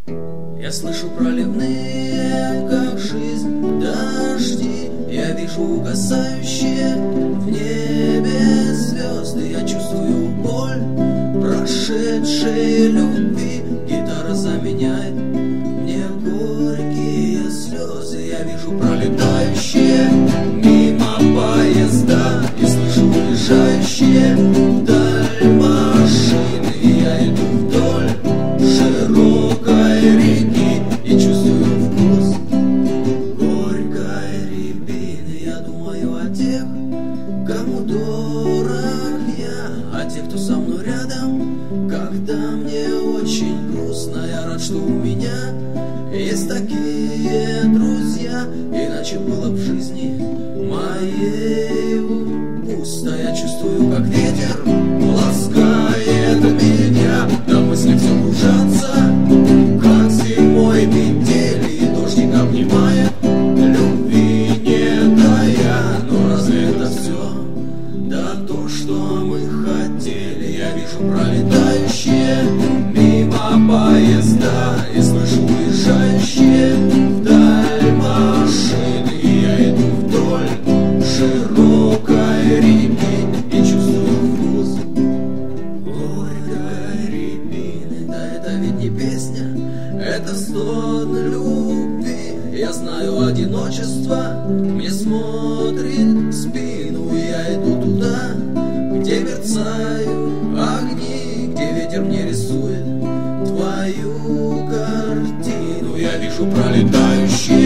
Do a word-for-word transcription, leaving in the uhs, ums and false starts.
Я слышу проливные, как жизнь, дожди. Я вижу угасающие в небе звезды. Я чувствую боль прошедшей любви. Гитара заменяет мне горькие слезы. Я вижу пролетающие мимо поезда и слышу уезжающие вдаль машины. И я иду вдоль широкой реки и чувствую вкус горькой рябины. Я думаю о тех, кому дорог я, о тех, кто со мной рядом, когда мне очень грустно. Я рад, что у меня есть такие друзья, иначе было в жизни моей пусто. Я чувствую, как ветер ласкает меня, да мысли все кружатся, как зимой метели, и дождик обнимает, любви не тая. Но разве это все? Да то, что мы хотели. Я вижу пролетающие мимо поезда и слышу уезжающие вдаль машины. И я иду вдоль широкой реки и чувствую вкус горькой рябины. Да это ведь не песня, это стон любви. Я знаю, одиночество мне смотрит в спину. И я иду туда, где мерцают огни, где ветер мне рисует твою картину. Я вижу пролетающие